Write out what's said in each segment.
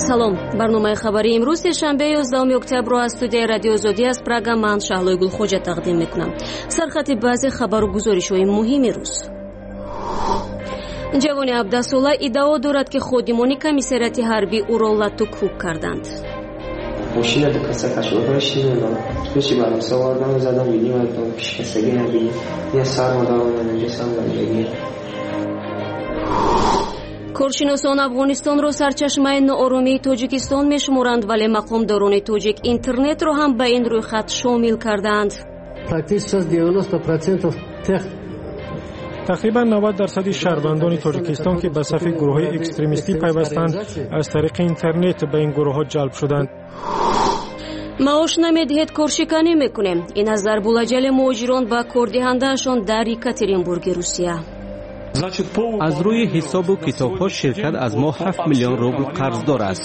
салом. барномаи хабари имрӯз сешанбе 11 октябр аз студияи радио Озодӣ аз Прага ман Шаҳлои Гулхоҷа тақдим мекунам. Сархати баъзе хабару гузоришҳои муҳими рӯз. ҷавони 17 сола иддао дорад ки ходимони комиссарияти ҳарбӣ ӯро латту-кӯб карданд. Машина до каса кашода шидем, спеши барам савардам задам видим айтам пешкасаги набидим. Я сармадарона наҷасам даги. коршиносон Афғонистонро сарчашмаи нооромии Тоҷикистон мешуморанд, вале мақомдорони тоҷик интернетро ҳам ба ин рӯйхат шомил карданд. тақрибан 90% шаҳрвандони Тоҷикистон ки ба сафи гурӯҳҳои экстремистӣ пайвастанд, аз тариқи интернет ба ин гурӯҳҳо ҷалб шуданд. маош намедиҳед, коршиканӣ мекунем. Ин аз зарбулаҷали муҳоҷирон ба кордиҳандаашон дар Екатеринбурги Русия. аз рӯи ҳисобу китобҳо ширкат аз мо 7 миллион рубл қарздор аст.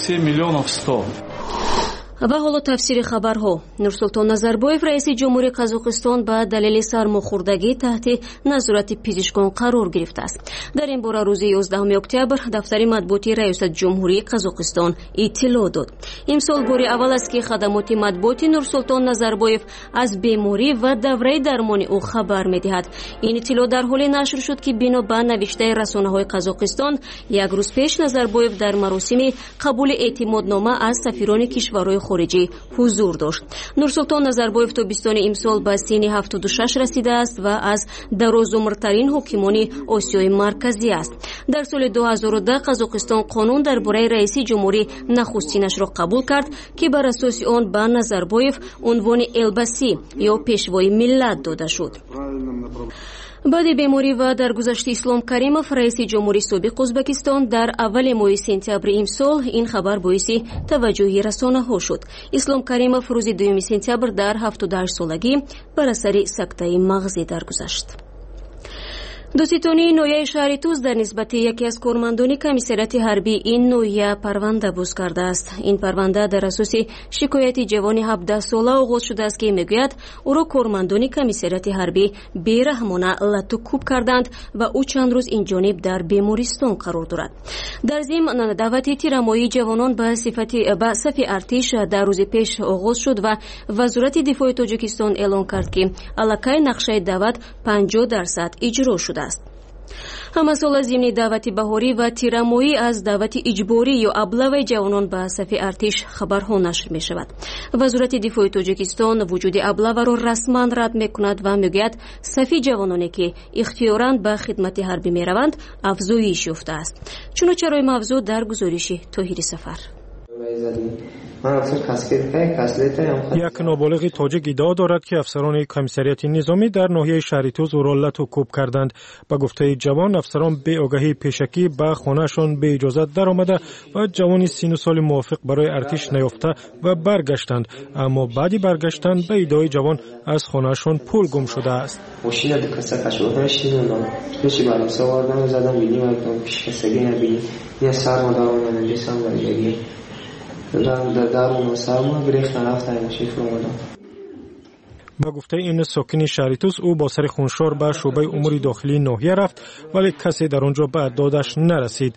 ва ҳоло тафсири хабарҳо. Нурсултон Назарбоев раиси ҷумҳурии Қазоқистон ба далели сармохӯрдагӣ таҳти назорати пизишкон қарор гирифтааст. дар ин бора рӯзи 11 октябр дафтари матбуотии раисатҷумҳурии Қазоқистон иттилоъ дод. Имсол бори аввал аст ки хадамоти матбуоти Нурсултон Назарбоев аз беморӣ ва давраи дармони ӯ хабар медиҳад. Ин иттилоъ дар ҳоле нашр шуд ки бино ба навиштаи расонаҳои Қазоқистон як рӯз пеш Назарбоев дар маросими қабули эътимоднома аз сафирони кишварҳои хориҷӣ ҳузур дошт. Нурсултон Назарбоев тобистони имсол ба синни 76 расидааст ва аз дарозумртарин ҳокимони Осиёи марказӣ аст. дар соли 2010 Қазоқистон қонун дар бораи раиси ҷумҳурӣ нахустинашро қабул кард ки бар асоси он ба Назарбоев унвони элбасӣ ё пешвои миллат дода шуд. баъди беморӣ ва даргузашти Ислом Каримов, раиси ҷумҳурии собиқ Ӯзбекистон, дар аввали моҳи сентябри имсол ин хабар боиси таваҷҷӯҳи расонаҳо шуд. Ислом Каримов рӯзи 2 сентябр дар 78 солагӣ бар асари сактаи мағзӣ даргузашт. дуситонии ноҳияи шаҳри Туз дар нисбати яке аз кормандони комиссарияти ҳарбӣ ин ноҳия парванда буз кардааст. Ин парванда дар асоси шикояти ҷавони 17 сола оғоз шудааст ки мегӯяд ӯро кормандони комиссарияти ҳарбӣ бераҳмона латту-кӯб карданд ва ӯ чанд рӯз инҷониб дар бемористон қарор дорад. дар зимн даъвати тирамоии ҷавонон ба сафи артиш дар рӯзи пеш оғоз шуд ва вазорати дифои Тоҷикистон эълон кард ки аллакай нақшаи даъват 50% иҷро шудааст. ҳамасола зимни даъвати баҳорӣ ва тирамоӣ аз даъвати иҷборӣ ё аблаваи ҷавонон ба сафи артиш хабарҳо нашр мешавад. вазорати дифои Тоҷикистон вуҷуди аблаваро расман рад мекунад ва мегӯяд сафи ҷавононе ки ихтиёран ба хидмати ҳарбӣ мераванд афзоиш ёфтааст. чуночарои мавзӯъ дар гузориши Тоҳири Сафар. як ноболиғи тоҷик иддао дорад ки афсарони комиссарияти низомӣ дар ноҳияи шаҳри Туз ӯро латту-кӯб карданд. ба гуфтаи ҷавон, афсарон беогаҳии пешакӣ ба хонаашон беиҷозат даромада ва ҷавони сину соли мувофиқ барои артиш наёфта ва баргаштанд. аммо баъди баргаштан ба иддаои ҷавон аз хонаашон пул гум шудааст. ба гуфтаи ин сокини шаҳри Туз, ӯ бо сари хуншор ба шӯъбаи умури дохилии ноҳия рафт, вале касе дар он ҷо ба додаш нарасид.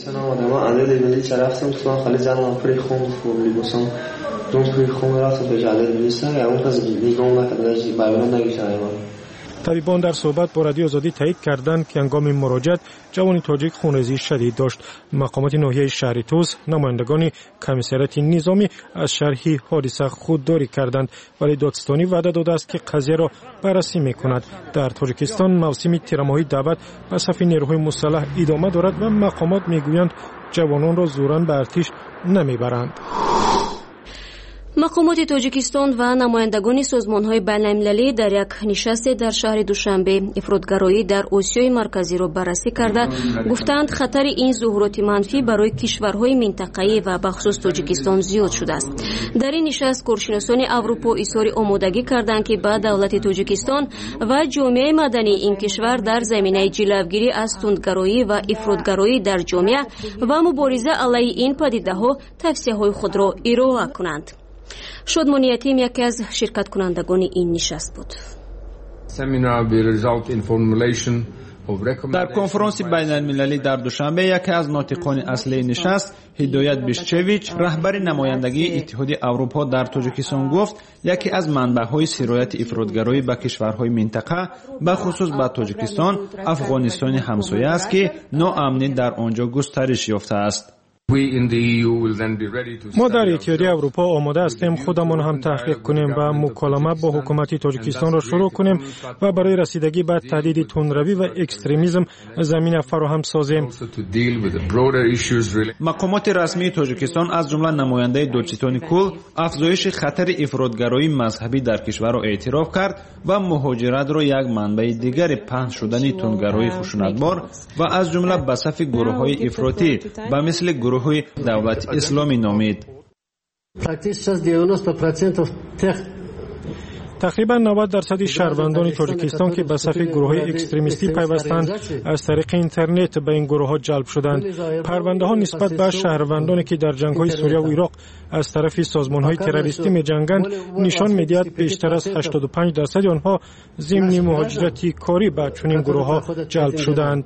табибон дар суҳбат бо радиои Озодӣ таъкид карданд ки ҳангоми муроҷиат ҷавони тоҷик хунрезии шадид дошт. мақомоти ноҳияи шаҳри Туз намояндагони комиссарияти низомӣ аз шарҳи ҳодиса худдорӣ карданд, вале додстонӣ ваъда додааст ки қазияро баррасӣ мекунад. дар Тоҷикистон мавсими тирамоҳии даъват ба сафи нерӯҳои мусаллаҳ идома дорад ва мақомот мегӯянд ҷавононро зӯран ба артиш намебаранд. мақомоти Тоҷикистон ва намояндагони созмонҳои байналмилалӣ дар як нишасте дар шаҳри Душанбе ифротгароӣ дар Осиёи марказиро баррасӣ карда гуфтанд хатари ин зуҳуроти манфӣ барои кишварҳои минтақаӣ ва бахусус Тоҷикистон зиёд шудааст. дар ин нишаст коршиносони Аврупо изҳори омодагӣ карданд ки ба давлати Тоҷикистон ва ҷомеаи мадании ин кишвар дар заминаи ҷилавгирӣ аз тундгароӣ ва ифротгароӣ дар ҷомеа ва мубориза алайҳи ин падидаҳо тавсияҳои худро ироа кунанд. Шодмони Ятим яке аз ширкаткунандагони ин нишаст буд. Seminar will result in formulation در کنفرانس بین المللی در دوشنبه یکی از ناطقان اصلی نشست هدایت بیشچویچ رهبر نمایندگی اتحاد اروپا در تاجیکستان گفت یکی از منبع‌های سرایت افراطگرایی به کشورهای منطقه به خصوص به تاجیکستان افغانستان همسایه است که ناامنی در آنجا گسترش یافته است. ما در اتحادیه اروپا آماده هستیم خودمان هم تحقیق کنیم و مکالمه با حکومت تاجیکستان را شروع کنیم و برای رسیدگی به تهدید تندروی و اکستریمیسم زمینه فراهم سازیم. مقامات رسمی تاجیکستان از جمله نماینده دولچستان کل افزایش خطر افراطگرایی مذهبی در کشور را اعتراف کرد و مهاجرت را یک منبع دیگر پهن شدن تندگرایی خشونتبار و از جمله به صف گروه‌های افراطی به مثل گروه دولت اسلامی نامید. تقریبا 90% شهروندان تاجیکستان که به صف گروه‌های اکستریمیستی پیوستند از طریق اینترنت به این گروه‌ها جلب شدند. پرونده‌ها نسبت به شهروندانی که در جنگ‌های سوریه و عراق از طرف سازمان‌های تروریستی می‌جنگند نشان می‌دهد بیشتر از 85% آنها ضمن مهاجرتی کاری به چنین گروه‌ها جلب شدند.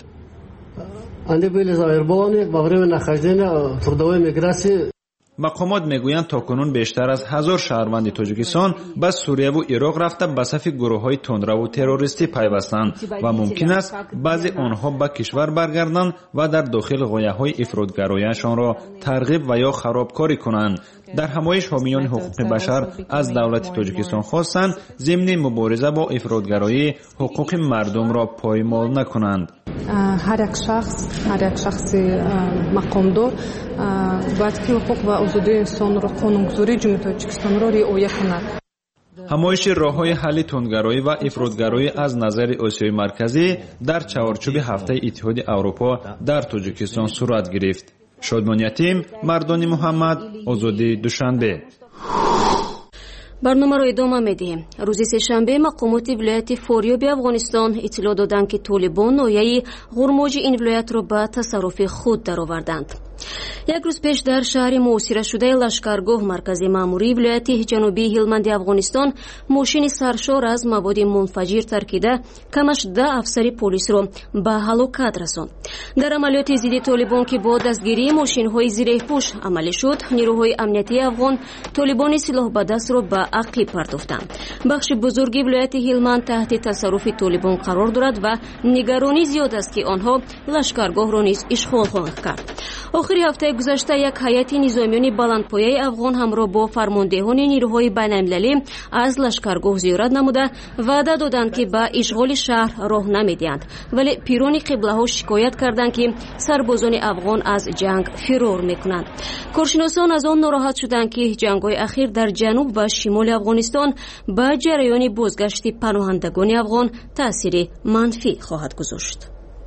مقامات میگویند تاکنون بیشتر از 1000 شهروند تاجیکستان به سوریه و عراق رفته به صف گروه‌های تندرو و تروریستی پیوستند و ممکن است بعضی آنها به کشور برگردند و در داخل غایه‌های افراطگرایی‌شان را ترغیب و یا خرابکاری کنند. در همایش حامیان حقوق بشر از دولت تاجیکستان خواستند ضمن مبارزه با افراطگرایی حقوق مردم را پایمال نکنند. هر یک شخص مقامدار باید که حقوق و آزادی انسان را قانونگذاری جمهوری تاجیکستان را رعایت کند. همایش راه‌های حل تندگرایی و افراطگرایی از نظر آسیای مرکزی در چهارچوب هفته اتحاد اروپا در تاجیکستان صورت گرفت. شادمان یتیم، مردان محمد، آزادی دوشنبه. برنامه را ادامه می‌دهیم. روز سه‌شنبه مقامات ولایت فاریاب افغانستان اطلاع دادند که طالبان ناحیه غرماج این ولایت را به تصرف خود درآوردند. یک روز پیش در شهر محاصره شده لشکرگاه مرکزی ماموری ولایت جنوبی هلمند افغانستان ماشین سرشار از مواد منفجر ترکیده کمش 10 افسر پلیس را به هلاکت رساند. در عملیات ضد طالبان که با دستگیری ماشین‌های زیره‌پوش عملی شد، نیروهای امنیتی افغان طالبان سلاح به دست را به عقب پرداختند. بخش بزرگی ولایت هلمند تحت تصرف طالبان قرار دارد و نگرانی زیاد است که آنها لشکرگاه را نیز اشغال خواهند کرد. آخر هفته گذشته یک هیئت نظامیان بلندپایه افغان همراه با فرماندهان نیروهای بین‌المللی از لشکرگاه زیارت نموده وعده دادند که به اشغال شهر راه نمیدهند، ولی پیران قبله‌ها شکایت کردند که سربازان افغان از جنگ فرار میکنند. کارشناسان از آن ناراحت شدند که جنگ‌های اخیر در جنوب و شمال افغانستان به جریان بازگشت پناهندگان افغان تأثیر منفی خواهد گذاشت.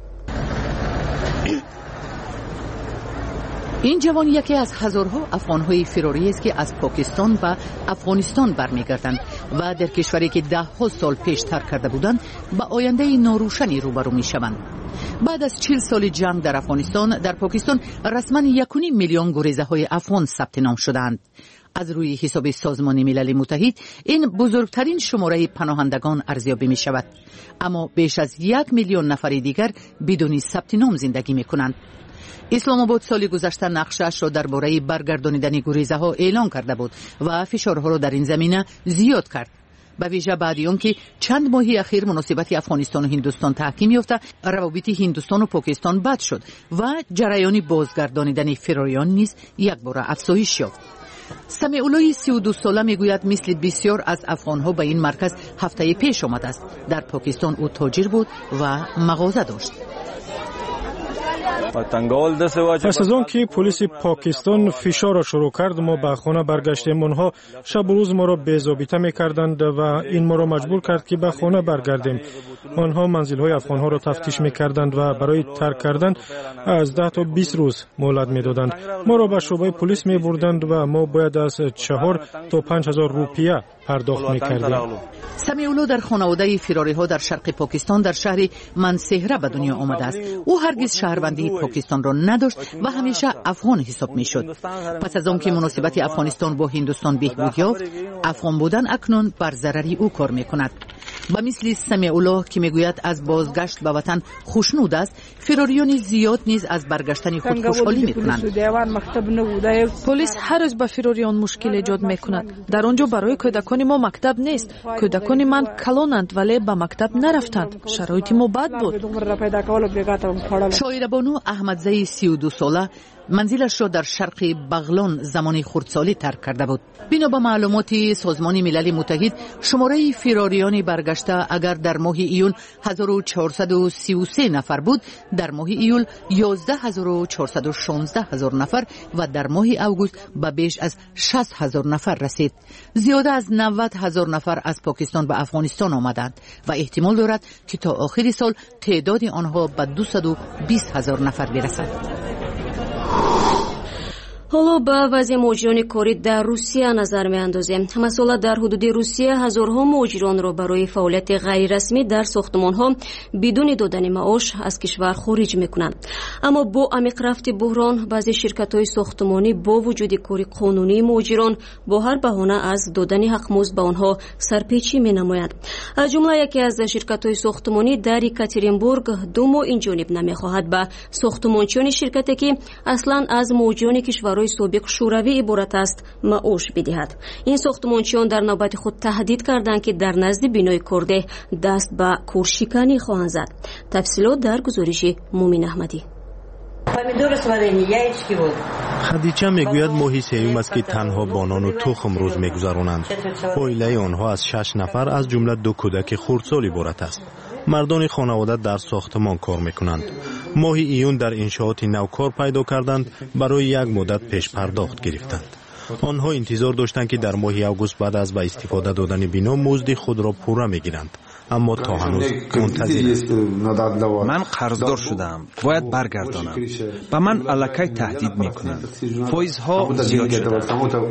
این جوان یکی از هزارها افغان‌های فراری است که از پاکستان و افغانستان برمیگردند و در کشوری که 10 سال پیش ترک کرده بودند به آینده ناروشنی روبرو می‌شوند. بعد از 40 سال جنگ در افغانستان، در پاکستان رسما 1.5 میلیون گریزه‌های افغان ثبت نام شدند. از روی حساب سازمان ملل متحد این بزرگترین شماره پناهندگان ارزیابی می شود، اما بیش از 1 میلیون نفر دیگر بدون ثبت نام زندگی می کنند. اسلام آباد سال گذشته نقشه‌اش را درباره برگردانیدن گریزه‌ها اعلان کرده بود و فشارها را در این زمینه زیاد کرد. به ویژه بعد از که چند ماهی اخیر مناسبت افغانستان و هندوستان تحکیم یافته، روابط هندوستان و پاکستان بد شد و جریان بازگردانیدن فراریان نیز یک بار افزایش یافت. سمیع الله 32 ساله میگوید مثل بسیار از افغانها به این مرکز هفته پیش آمده است. در پاکستان او تاجر بود و مغازه داشت. پس از آن که پلیس پاکستان فشار را شروع کرد، ما به خانه برگشتیم. آنها شب و روز ما را بی‌ضابطه می‌کردند و این ما را مجبور کرد که به خانه برگردیم. آنها منزل‌های افغان‌ها را تفتیش می‌کردند و برای ترک کردن از 10 تا 20 روز مهلت می‌دادند. ما را به شعبه پلیس می‌بردند و ما باید از 4 تا 5000 روپیه پرداخت می‌کردیم. سمیع الله در خانواده فراری‌ها در شرق پاکستان در شهر منسهره به دنیا آمده است. او هرگز شهروندی پاکستان را نداشت و همیشه افغان حساب می‌شد. پس از آنکه مناسبت افغانستان با هندوستان بهبود یافت، افغان بودن اکنون بر ضرر او کار می‌کند. و مثل سمیع الله که میگوید از بازگشت به وطن خوشنود است، فیروریان زیاد نیز از برگشتن خود خوشحالی میکنند. پلیس هر روز به فیروریان مشکل ایجاد میکند. در آنجا برای کودکان ما مکتب نیست. کودکان من کلانند ولی به مکتب نرفتند. شرایط ما بد بود. شاعر بانو احمدزی 32 ساله منزلش را در شرق بغلان زمان خردسالی ترک کرده بود. بنا به معلومات سازمان ملل متحد، شماره فیراریان برگشته اگر در ماه ایول 1433 نفر بود، در ماه ایول 11416 نفر و در ماه اوگوست به بیش از 60000 نفر رسید. زیاده از 90000 نفر از پاکستان به افغانستان آمدند و احتمال دارد که تا آخر سال تعداد آنها به 220000 نفر برسد. ҳоло ба вазъи муҳоҷирони корӣ дар русия назар меандозем. масола дар ҳудуди русия ҳазорҳо муҳоҷиронро барои фаъолияти ғайрирасмӣ дар сохтмонҳо бидуни додани маош аз кишвар хориҷ мекунанд. аммо бо амиқ рафти буҳрон, баъзе ширкатҳои сохтмонӣ бо вуҷуди кори қонунии муҳоҷирон бо ҳар баҳона аз додани ҳақмузд ба онҳо сарпечӣ менамоянд. аз ҷумла яке аз ширкатҳои сохтмонӣ дар екатеринбург 2 моҳ инҷониб намехоҳад ба сохтмончиёни ширкате ки аслан аз муҳоҷирони кишвар собиқ шӯравӣ иборат аст маош бидиҳад. ин сохтмончиён дар навбати худ таҳдид карданд ки дар назди бинои кордеҳ даст ба куршиканӣ хоҳанд зад. тафсилот дар гузориши мумин аҳмадӣ. хадича мегӯяд моҳи сеюм аст ки танҳо бо нону тухм рӯз мегузаронанд. оилаи онҳо аз 6 нафар аз ҷумла 2 кӯдаки хурдсол иборат аст. мардони хонавода дар сохтмон кор мекунанд. моҳи июн дар иншооти нав кор пайдо карданд, барои як муддат пешпардохт гирифтанд. онҳо интизор доштанд ки дар моҳи август баъд аз ба истифода додани бино музди худро пурра мегиранд. аммо то ҳанӯз ман қарздор шудаам, бояд баргардонам. ба ман аллакай таҳдид мекунанд. фоизҳо зиёд шуданд.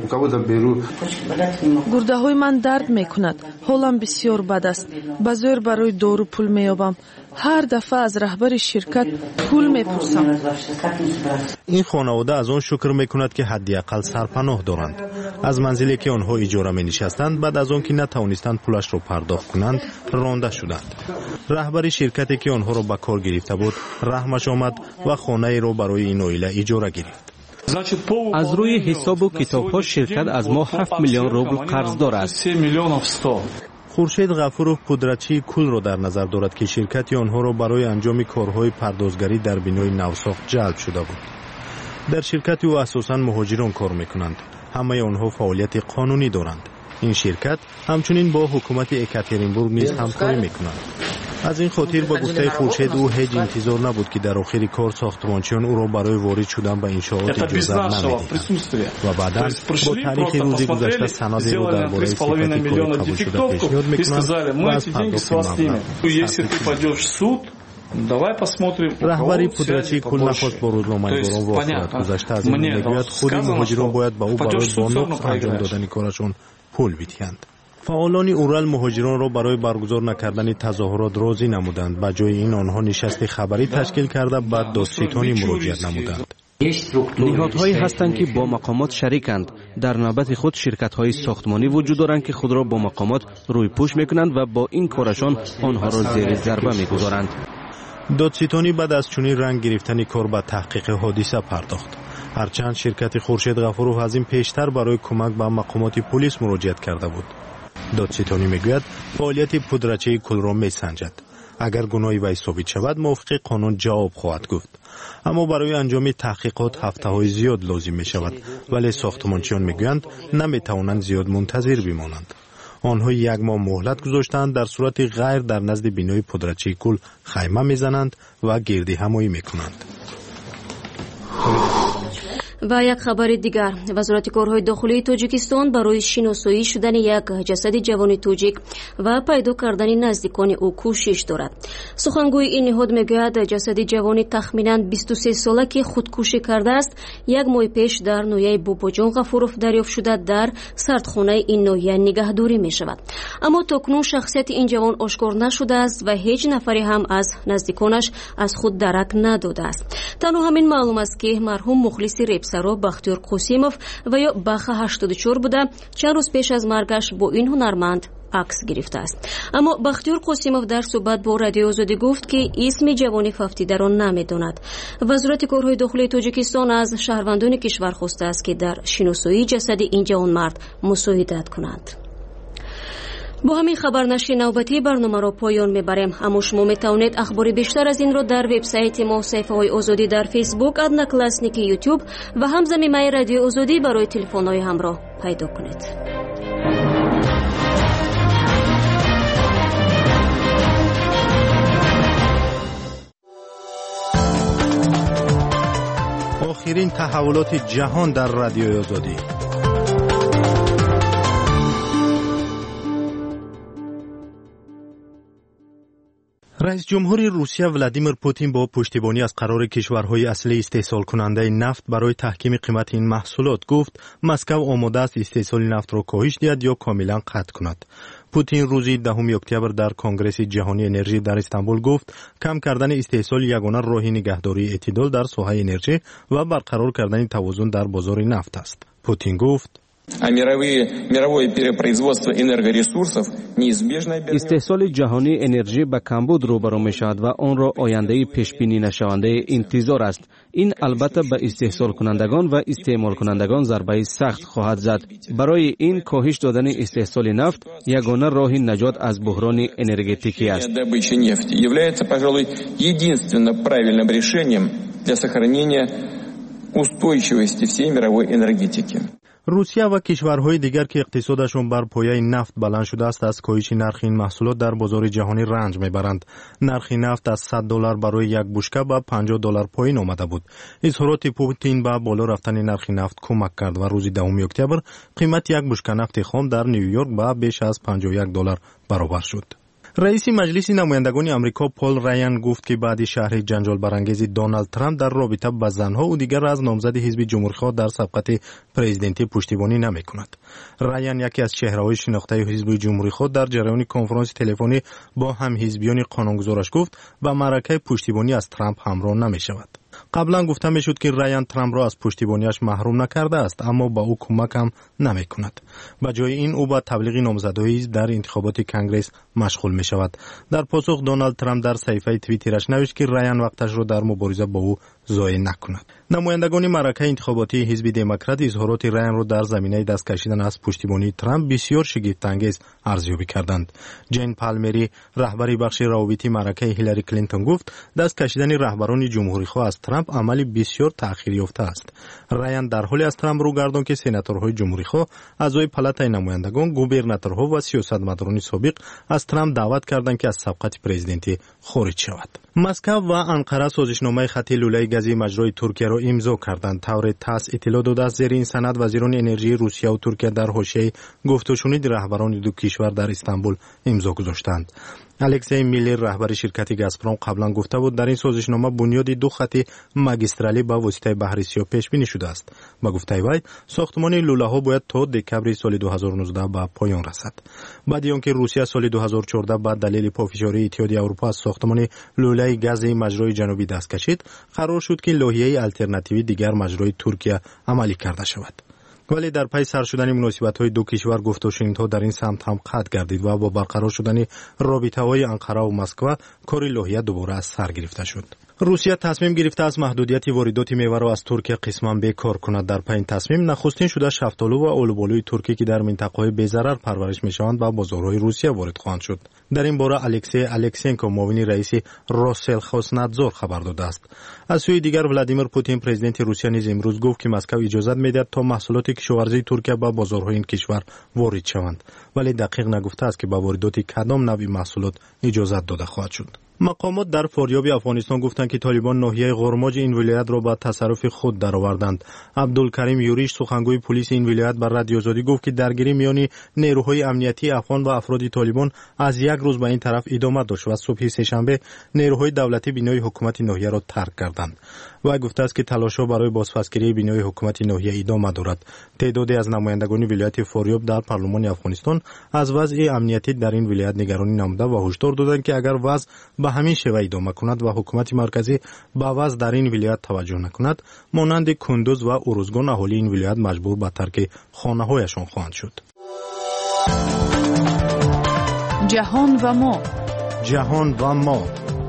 гурдаҳои ман дард мекунад. ҳолам бисёр бад аст. ба зӯр барои дору пул меёбам. ҳар дафъа аз раҳбари ширкат пул мепурсам. ин хонавода аз он шукр мекунад ки ҳадди ақал сарпаноҳ доранд. аз манзиле ки онҳо иҷора менишастанд, баъд аз он ки натавонистанд пулашро пардохт кунанд, ронда шуданд. раҳбари ширкате ки онҳоро ба кор гирифта буд, раҳмаш омад ва хонаеро барои ин оила иҷора гирифт. аз рӯи ҳисобу китобҳо ширкат аз мо 7 миллион рубл қарздор аст. хуршед ғафуров пудратчии кулро дар назар дорад ки ширкати онҳоро барои анҷоми корҳои пардозгарӣ дар бинои навсохт ҷалб шуда буд. дар ширкати ӯ асосан муҳоҷирон кор мекунанд. ҳамаи онҳо фаъолияти қонунӣ доранд. ин ширкат ҳамчунин бо ҳукумати екатеринбург низ ҳамкорӣ мекунанд. аз ин хотир ба гуфтаи хуршед ӯ ҳеҷ интизор набуд ки дар охири кор сохтмончиён ӯро барои ворид шудан ба иншоот иҷозат намедиҳанд ва баъдан бо таърихи рӯзи гузашта санадеро дар бораи сифати кори қабулшуда пешниҳод мекунанд ва аз пардохти маблағ раҳбари пудрачии кул нахост бо рӯзноманигорон воқеият гузашта аз ин мегӯяд худи муҳоҷирон бояд ба ӯ барои бо нуқс анҷом додани корашон пул бидиҳанд. фаъолони урал муҳоҷиронро барои баргузор накардани тазоҳурот розӣ намуданд. ба ҷои ин онҳо нишасти хабарӣ ташкил карда ба додситонӣ муроҷиат намуданд. ниҳодҳое ҳастанд ки бо мақомот шариканд. дар навбати худ ширкатҳои сохтмонӣ вуҷуд доранд ки худро бо мақомот рӯйпӯш мекунанд ва бо ин корашон онҳоро зери зарба мегузоранд. додситонӣ баъд аз чунин ранг гирифтани кор ба таҳқиқи ҳодиса пардохт. ҳарчанд ширкати хуршед ғафуров аз ин пештар барои кӯмак ба мақомоти пулис муроҷиат карда буд. додситонӣ мегӯяд фаъолияти пудрачии кулро месанҷад. агар гуноҳи вай собит шавад, мувофиқи қонун ҷавоб хоҳад гуфт. аммо барои анҷоми таҳқиқот ҳафтаҳои зиёд лозим мешавад, вале сохтмончиён мегӯянд наметавонанд зиёд мунтазир бимонанд. онҳо 1 моҳ муҳлат гузоштанд. дар сурати ғайр дар назди бинои пудрачии кул хайма мезананд ва гирдиҳамоӣ мекунанд. ва як хабари дигар, вазорати корҳои дохилии тоҷикистон барои шиносоӣ шудани як ҷасади ҷавони тоҷик ва пайдо кардани наздикони ӯ кӯшиш дорад. сухангӯи ин ниҳод мегӯяд, ҷасади ҷавони тахминан 23 сола ки худкушӣ кардааст, 1 моҳи пеш дар ноҳияи бобоҷон ғафуров дарёфт шуда дар сардхонаи ин ноҳия нигаҳдорӣ мешавад. аммо токунун шахсияти ин ҷавон ошкор нашудааст ва ҳеҷ нафаре ҳам аз наздиконаш аз худ дарак надодааст. танҳо ҳамин маълум аст ки марҳум мухлиси репс افسرا بختیار قاسیمов و یا بخ 84 بوده چند روز پیش از مرگش با این هنرمند عکس گرفته است. اما بختیار قاسیمов در صحبت با رادیو آزادی گفت که اسم جوان فوتی را نمیداند. وزارت کارهای داخلی تاجیکستان از شهروندان کشور خواسته است که در شناسایی جسد این جوانمرد مساعدت کنند. با همین خبرنشر نوبتی برنامه را پایان میبریم. اما شما میتوانید اخبار بیشتر از این را در وبسایت ما، صفحه های آزادی در فیسبوک، ادناکلاسنیک یوتیوب و همزمینه رادیو آزادی برای تلفن های همراه پیدا کنید. آخرین تحولات جهان در رادیو آزادی. رئیس جمهور روسیه ولادیمیر پوتین با پشتیبانی از قرار کشورهای اصلی استحصال کننده نفت برای تحکیم قیمت این محصولات گفت مسکو آماده است استحصال نفت را کاهش دهد یا کاملا قطع کند. پوتین روز 10 اکتبر در کنگره جهانی انرژی در استانبول گفت کم کردن استحصال یگانه راه نگهداری اعتدال در ساحه انرژی و برقرار کردن توازن در بازار نفت است. پوتین گفت استحصال جهانی انرژی به کمبود روبرو می شود و آن را آینده پیش بینی نشونده انتظار است. این البته به استحصال کنندگان و استعمال کنندگان ضربه سخت خواهد زد. برای این کاهش دادن استحصال نفت یگانه راه نجات از بحران انرژتیکی است. روسیه و کشورهای دیگر که اقتصادشون بر پایه نفت بلند شده است از کاهش نرخ این محصولات در بازار جهانی رنج میبرند. نرخ نفت از $100 برای یک بشکه به $50 پایین آمده بود. اظهارات پوتین به بالا رفتن نرخ نفت کمک کرد و روز 10 اکتبر قیمت یک بشکه نفت خام در نیویورک به بیش از $51 برابر شد. رئیس مجلس نمایندگان آمریکا پول رایان گفت که بعد شرح جنجال برانگیز دونالد ترامپ در رابطه با زنها او دیگر از نامزد حزب جمهوری‌خواه در سبقت پرزیدنتی پشتیبانی نمی‌کند. رایان یکی از چهره‌های شناخته حزب جمهوری‌خواه در جریان کنفرانس تلفنی با هم حزبیان قانونگذارش گفت با معرکه پشتیبانی از ترامپ همراه نمی‌شود. قبلا گفته میشد که رایان ترامپ را از پشتیبانیش محروم نکرده است اما با او کمک هم نمی کند. به جای این او با تبلیغ نامزدهای در انتخابات کنگره مشغول می شود. در پاسخ دونالد ترامپ در صفحه توییترش نوشت که رایان وقتش را در مبارزه با او ضایع نکند. نمایندگان معرکه انتخاباتی حزب دموکرات اظهارات رایان را در زمینه دست کشیدن از پشتیبانی ترامپ بسیار شگفت‌انگیز ارزیابی کردند. جین پالمری رهبر بخش روابط معرکه هیلاری کلینتون گفت دست کشیدن رهبران جمهوری‌خواه از ترامپ عملی بسیار تأخیر یافته است. رایان در حالی از ترامپ رو گرداند که سناتورهای جمهوری‌خواه اعضای پالاتای نمایندگان، گوبرناتورها و سیاستمداران سابق از ترامپ دعوت کردند که از سبقت پرزیدنتی خارج شود. مسکو و انقره سازشنامه خط لوله گازی مجرای ترکیه را امضا کردند. طور تاس اطلاع داده است زیر این سند وزیران انرژی روسیه و ترکیه در حاشیه گفت و شنود رهبران دو کشور در استانبول امضا گذاشتند. الکسی میلر رهبر شرکت گازپروم قبلا گفته بود در این سازشنامه بنیاد دو خط ماگیسترالی با واسطه بحر سیاه پیش بینی شده است. با گفته وی ساختمان لوله ها باید تا دکمبر سال 2019 به پایان رسد. بعد اینکه روسیه سال 2014 با دلیل پافشاری اتحادیه اروپا از ساختمان لوله گاز مجرای جنوبی دست کشید، قرار شد که لایحه آلترناتیوی دیگر مجرای ترکیه عملی کرده شود. ولی در پی سر شدن مناسبت‌های دو کشور گفت و شنیدها در این سمت هم قطع گردید و با برقرار شدن رابطه‌های انقره و مسکو کار لایحه دوباره از سر گرفته شد. روسیه تصمیم گرفته از محدودیت واردات میوه را از ترکیه قسماً بیکار کند. در پی این تصمیم نخستین شده شفتالو و آلوبالوی ترکی که در منطقه‌های بی‌ضرر پرورش می‌شوند به بازارهای روسیه وارد خواهند شد. در این باره الکسی الکسنکو معاون رئیس روسلخوزنادزور خبر داده است. از سوی دیگر ولادیمیر پوتین پرزیدنت روسیه نیز امروز گفت که مسکو اجازه می‌دهد تا محصولات کشاورزی ترکیه به بازارهای این کشور وارد شوند، ولی دقیق نگفته است که به واردات کدام نوع محصولات اجازه داده خواهد شد. مقامات در فاریاب افغانستان گفتند که طالبان ناحیه غرماج این ولایت را به تصرف خود درآوردند. عبدالکریم یوریش سخنگوی پلیس این ولایت بر رادیو آزادی گفت که درگیری میان نیروهای امنیتی افغان و افراد طالبان از یک روز به این طرف ادامه داشت و صبح سه‌شنبه نیروهای دولتی بنای حکومت ناحیه را ترک کردند. و گفته است که تلاش‌ها برای بازپسگیری بنای حکومت ناحیه ادامه دارد. تعدادی از نمایندگان ولایت فاریاب در پارلمان افغانستان از وضع امنیتی در این ولایت نگرانی نموده و هشدار دادند که اگر وضع به به همین شیوه ادامه کند و حکومت مرکزی به عوض در این ولایت توجه نکند، مانند کندوز و اروزگان اهالی این ولایت مجبور به ترک خانه‌هایشان خواهند شد. جهان و ما. جهان و ما.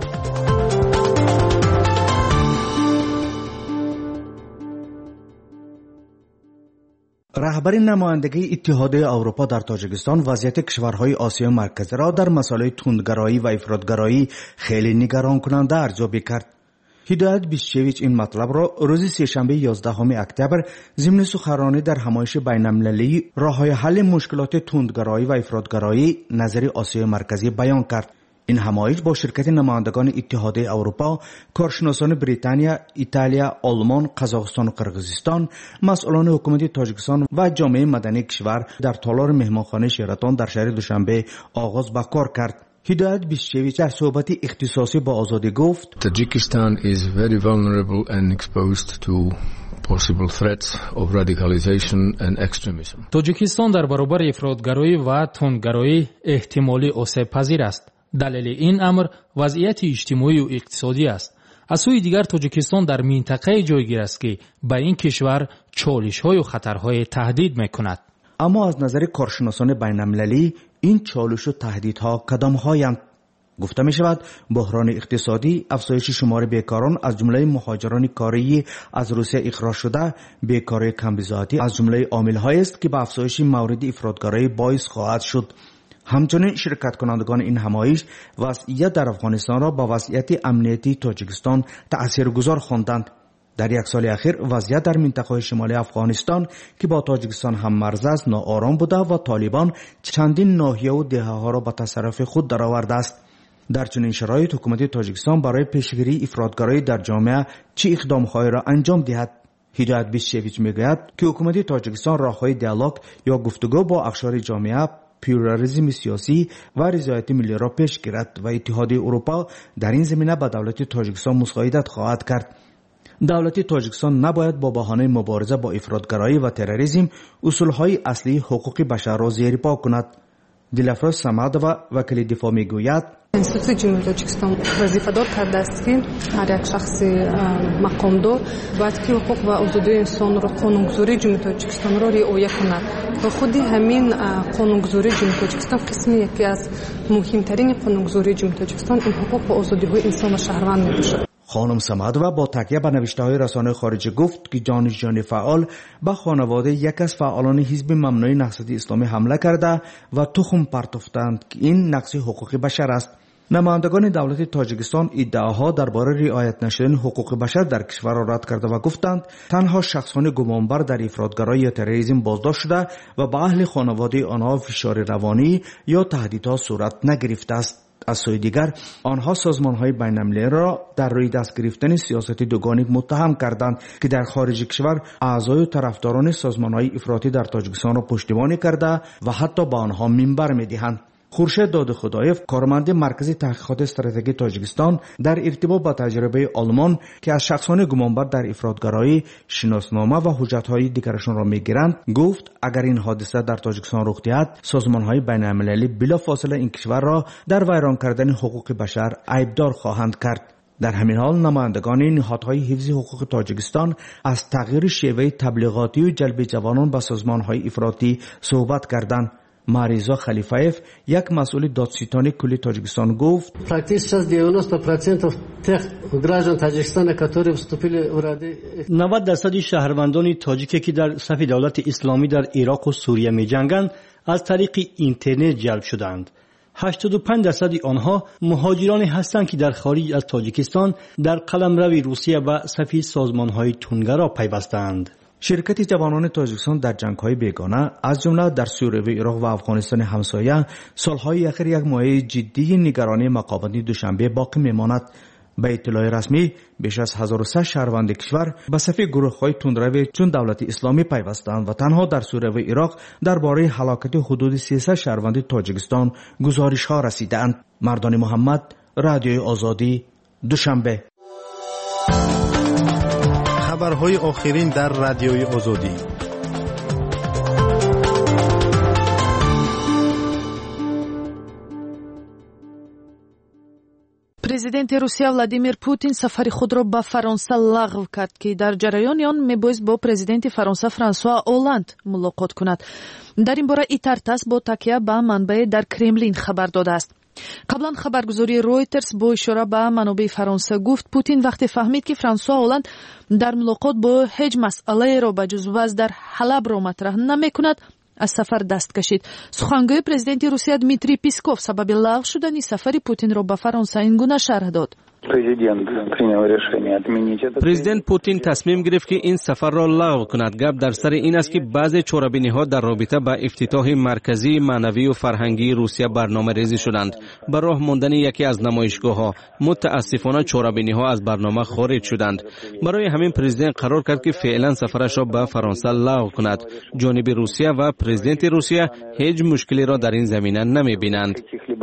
رهبر نمایندگی اتحادیه اروپا در تاجیکستان وضعیت کشورهای آسیای مرکزی را در مسائل تندگرایی و افراطگرایی خیلی نگران کننده ارزیابی کرد. هدایت بیشچویچ این مطلب را روز سه‌شنبه 11 اکتبر ضمن سخنرانی در همایش بین‌المللی راه‌های حل مشکلات تندگرایی و افراطگرایی نظری آسیای مرکزی بیان کرد. این همایش با شرکت نمایندگان اتحادیه اروپا، کارشناسان بریتانیا، ایتالیا، آلمان، قزاقستان و قرقیزستان، مسئولان حکومت تاجیکستان و جامعه مدنی کشور در تالار مهمانخانه شیراتون در شهر دوشنبه آغاز به کار کرد. هدایت بیشچویچ در صحبت اختصاصی با آزادی گفت: Tajikistan is very vulnerable and exposed to possible threats of radicalization and extremism. تاجیکستان در برابر افراطگرایی و تندگرایی احتمالی آسیب پذیر است. دلیل این امر وضعیت اجتماعی و اقتصادی است. از سوی دیگر تاجیکستان در منطقه جایگیر است که به این کشور چالش‌های و خطرهای تهدید می‌کند. اما از نظر کارشناسان بین‌المللی این چالش و تهدیدها کدام‌هایند؟ گفته می شود بحران اقتصادی، افزایش شمار بیکاران از جمله مهاجران کاری از روسیه اخراج شده، بیکاری کمبزاعتی از جمله عامل‌هایی است که به افزایش مورد افراطگرایی باعث خواهد شد. همچنین شرکت کنندگان این همایش وضعیت در افغانستان را با وضعیت امنیتی تاجیکستان تأثیرگذار خواندند. در یک سال اخیر وضعیت در منطقه شمالی افغانستان که با تاجیکستان هم مرز است ناآرام بوده و طالبان چندین ناحیه و دهه‌ها را به تصرف خود درآورده است. در چنین شرایط حکومت تاجیکستان برای پیشگیری افراطگرایی در جامعه چه اقدام‌هایی را انجام دهد؟ هدایت بیشچویچ میگوید که حکومت تاجیکستان راه‌های دیالوگ یا گفتگو با اقشار جامعه، پلورالیسم سیاسی و رضایت ملی را پیش گیرد و اتحادیه اروپا در این زمینه به دولت تاجیکستان مساعدت خواهد کرد. دولت تاجیکستان نباید با بهانه مبارزه با افراطگرایی و تروریسم اصولهای اصلی حقوق بشر را زیرپا کند. دلفراز سمادова وکیل دفاع میگوید انستیتوت جمهوری تاجیکستان وظیفه‌دار کرده است که هر یک شخص مقامدار باید که حقوق و آزادی انسان را قانونگذاری جمهوری تاجیکستان را رعایت کند و خود همین قانونگذاری جمهوری تاجیکستان قسمی یکی از مهمترین قانونگذاری جمهوری تاجیکستان این حقوق و آزادی‌های انسان و شهروند میباشد. خانم سمادова با تکیه به نوشته‌های رسانه‌های خارجی گفت که دانشجویان فعال به خانواده یک از فعالان حزب ممنوع نهضت اسلامی حمله کرده و تخم پرتافتند که این نقض حقوق بشر است. نمایندگان دولت تاجیکستان ادعاها درباره رعایت نشدن حقوق بشر در کشور را رد کرده و گفتند تنها شخصان گمانبر در افراطگرایی یا تروریسم بازداشت شده و به اهل خانواده آنها فشار روانی یا تهدیدها صورت نگرفته است. از سوی دیگر آنها سازمان‌های بین‌المللی را در روی دست گرفتن سیاست دوگانه متهم کردند که در خارج کشور اعضای و طرفداران سازمان‌های افراطی در تاجیکستان را پشتیبانی کرده و حتی به آنها منبر می‌دهند. خورشید دادخدایف کارمند مرکز تحقیقات استراتژیک تاجیکستان در ارتباط با تجربه آلمان که از شخصان گمانبر در افراطگرایی شناسنامه و حجت‌های دیگرشان را می‌گیرند گفت اگر این حادثه در تاجیکستان رخ دهد سازمان‌های بین‌المللی بلافاصله این کشور را در ویران کردن حقوق بشر عیبدار خواهند کرد. در همین حال نمایندگان نهادهای حفظ حقوق تاجیکستان از تغییر شیوه تبلیغاتی و جلب جوانان به سازمان‌های افراطی صحبت کردند. ماریزا خلیفایف یک مسئول دادستانی کلی تاجیکستان گفت практически 90% тех граждан Таджикистана, которые вступили в ряды 90% شهروندان تاجیکی که در صف دولت اسلامی در عراق و سوریه می‌جنگند از طریق اینترنت جلب شدند. 85% آنها مهاجرانی هستند که در خارج از تاجیکستان در قلمرو روسیه و صف سازمان‌های تندگرا پیوستند. شرکت جوانان تاجیکستان در جنگ‌های بیگانه از جمله در سوریه و عراق و افغانستان همسایه سالهای اخیر یک مایه جدی نگرانی مقامات دوشنبه باقی میماند. به اطلاع رسمی بیش از 1100 شهروند کشور به صف گروه‌های تندرو چون دولت اسلامی پیوستند و تنها در سوریه و عراق درباره هلاکت حدود 300 شهروند تاجیکستان گزارش‌ها رسیدند. مردان محمد، رادیوی آزادی، دوشنبه. خبرهای آخرین در رادیوی آزادی. президенти русия владимир путин сафари худро ба фаронса лағв кард ки дар ҷараёни он мебоист бо президенти фаронса франсуа оланд мулоқот кунад. дар ин бора итартас бо такя ба манбаи дар кремлин хабар додааст. қаблан хабаргузории Reuters бо ишора ба манобаи фаронса гуфт путин вақте фаҳмид ки франсуа оланд дар мулоқот бо ҳеҷ масъалаеро ба ҷуз вазъ дар ҳалабро матраҳ намекунад аз сафар даст кашид. сухангӯи президенти русия Дмитрий Песков сабаби лағв шудани сафари Путинро ба Фаронса ин гуна шарҳ дод. президент Путин тасмим гирифт ки ин сафарро лағв кунад. гап дар сари ин аст ки баъзе чорабиниҳо дар робита ба ифтитоҳи марказии маънавию фарҳангии русия барномарезӣ шуданд. ба роҳ мондани яке аз намоишгоҳҳо мутаассифона чорабиниҳо аз барнома хориҷ шуданд. барои ҳамин президент қарор кард ки феълан сафарашро ба Фаронса лағв кунад. ҷониби русия ва президенти русия ҳеҷ мушкилеро дар ин замина намебинанд.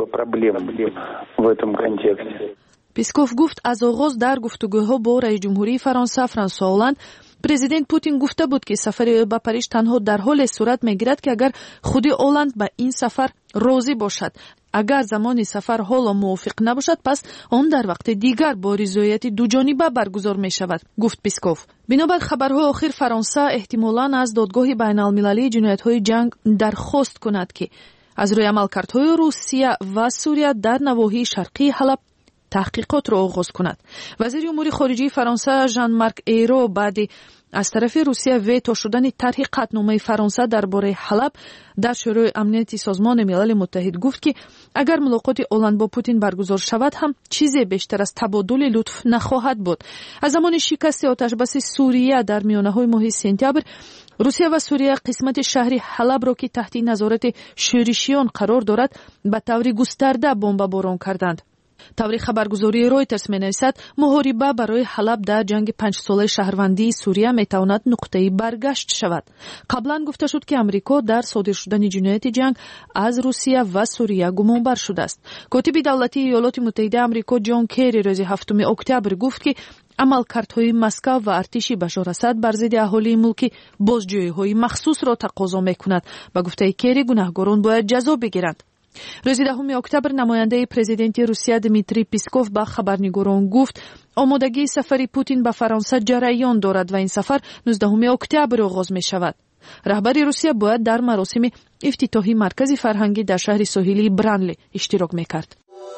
Песков гуфт аз оғоз дар гуфтугӯҳо бо раис ҷумҳурии Фаронса Франсуа Оланд президент Путин гуфта буд ки сафари ӯ ба Париж танҳо дар ҳоле сурат мегирад ки агар худи Оланд ба ин сафар розӣ бошад. агар замони сафар ҳоло мувофиқ набошад пас он дар вақти дигар бо ризояти дуҷониба баргузор мешавад, гуфт Песков. бинобар хабарҳои охир Фаронса эҳтимолан аз додгоҳи байналмилалии ҷиноятҳои ҷанг дархост кунад ки аз рӯи амалкардҳои Русия ва Сурия дар навоҳии шарқии Ҳалаб таҳқиқотро оғоз кунад. вазири умури хориҷии Фаронса Жан-Марк Эйро баъди аз тарафи Русия вето шудани тарҳи қатномаи Фаронса дар бораи Ҳалаб дар шӯрои амнияти созмони милали муттаҳид гуфт ки агар мулоқоти Оланд бо Путин баргузор шавад ҳам чизе бештар аз табодули лутф нахоҳад буд. аз замони шикасти оташбаси Сурия дар миёнаҳои моҳи сентябр русия ва Сурия қисмати шаҳри Ҳалабро ки таҳти назорати шӯришиён қарор дорад ба таври густарда бомбаборон карданд. таври хабаргузории Reuters менависад муҳориба барои Ҳалаб дар ҷанги 5-солаи шаҳрвандии Сурия метавонад нуқтаи баргашт шавад. қаблан гуфта шуд ки Амрико дар содир шудани ҷинояти ҷанг аз Русия ва Сурия гумонбар шудааст. котиби давлатии Иёлоти Муттаҳидаи Амрико Ҷон Керри рӯзи 7 октябр гуфт ки амалкардҳои Москав ва артиши Башор Асад бар зидди аҳолии мулки бозҷоиҳои махсусро тақозо мекунад. ба гуфтаи Керри гунаҳгорон бояд ҷазо бигиранд. рӯзи 10 октябр намояндаи президенти Русия Дмитрий Песков ба хабарнигорон гуфт омодагии сафари Путин ба Фаронса ҷараён дорад ва ин сафар 19 октябр оғоз мешавад. раҳбари Русия бояд дар маросими ифтитоҳи маркази фарҳангӣ дар шаҳри соҳилии Бранли иштирок мекард.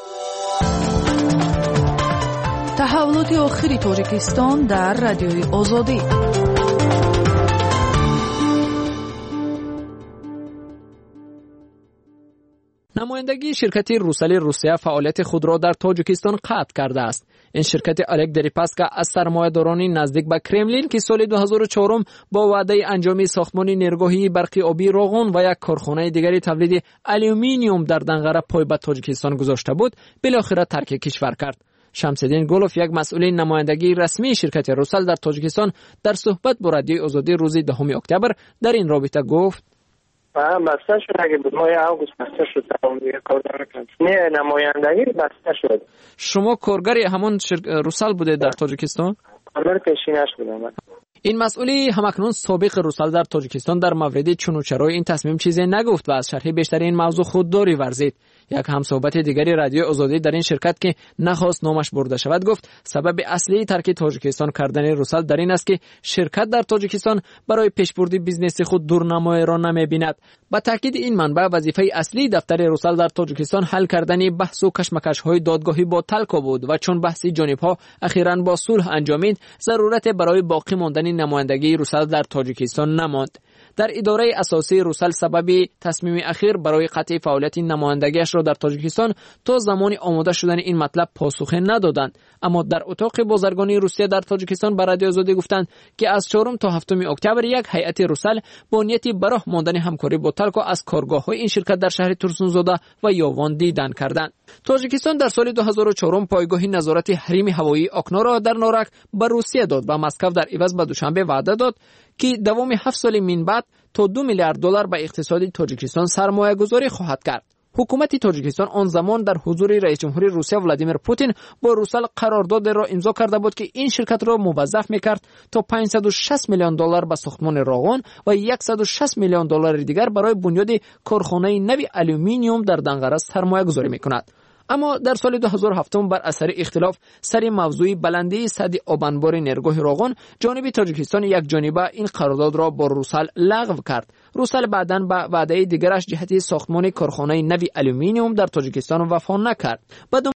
таҳаввулоти охири Тоҷикистон дар радиои Озодӣ. намояндагии ширкати Русали Русия фаъолияти худро дар Тоҷикистон қатъ кардааст. ин ширкати Олег Дерипаска аз сармоядорони наздик ба Кремлин ки соли 2004 бо ваъдаи анҷоми сохтмони нергоҳии барқи обии Роғун ва як корхонаи дигари тавлиди алюминиум дар Данғара пой ба Тоҷикистон гузошта буд, билохира тарки кишвар кард. Шамсиддин Гулов, як масъули намояндагии расмии ширкати Русал дар Тоҷикистон, дар суҳбат бо радиои Озодӣ рӯзи 10 октябр дар ин робита гуфт: بسته شد اگه بود ماه اوگوست بسته شد تمام دیگه کار نمی‌کنم. نه نمایندگی بسته شد. شما کارگری همون روسال بوده در تاجیکستان؟ کارگر پیشینش بودم. این مسئولی همکنون سابق روسال در تاجیکستان در مورد چون و چرای این تصمیم چیزی نگفت و از شرح بیشتر این موضوع خودداری ورزید. یک همصحبت دیگری رادیو آزادی در این شرکت که نخواست نامش برده شود گفت سبب اصلی ترک تاجیکستان کردن روسال در این است که شرکت در تاجیکستان برای پیشبرد بیزنس خود دورنمایی را نمی‌بیند. با تاکید این منبع وظیفه اصلی دفتر روسال در تاجیکستان حل کردن بحث و کشمکش‌های دادگاهی با تلکو بود و چون بحثی جانب‌ها اخیراً با صلح انجامید ضرورت برای باقی ماندن نمایندگی روسال در تاجیکستان نماند. در اداره اساسی روسال سبب تصمیم اخیر برای قطع فعالیت نمایندگیش را در تاجیکستان تا زمان آماده شدن این مطلب پاسخ ندادند، اما در اتاق بازرگانی روسیه در تاجیکستان به رادیو آزادی گفتند که از 4 تا 7 اکتبر یک هیئت روسال با نیت براه ماندن همکاری با تلکو از کارگاه‌های این شرکت در شهر ترسونزاده و یاوان دیدن کردند. تاجیکستان در سال 2004 پایگاه نظارت حریم هوایی آکنا را در نارک به روسیه داد و مسکو در عوض به دوشنبه وعده داد که دوام 7 سال من بعد تا 2 میلیارد دلار به اقتصاد تاجیکستان سرمایه گذاری خواهد کرد. حکومت تاجیکستان آن زمان در حضور رئیس جمهوری روسیه ولادیمیر پوتین با روسال قرارداد را امضا کرده بود که این شرکت را موظف می‌کرد تا 560 میلیون دلار به ساختمان راغون و 160 میلیون دلار دیگر برای بنیاد کارخانه نوی آلومینیوم در دنقره سرمایه گذاری می‌کند. اما در سال 2007 بر اثر اختلاف سر موضوع بلندی سد آبانبار نیرگاه راغون، جانب تاجیکستان یک جانبه این قرارداد را با روسل لغو کرد. روسل بعداً به وعده دیگرش جهت ساختمان کارخانه نوی آلومینیوم در تاجیکستان وفا نکرد.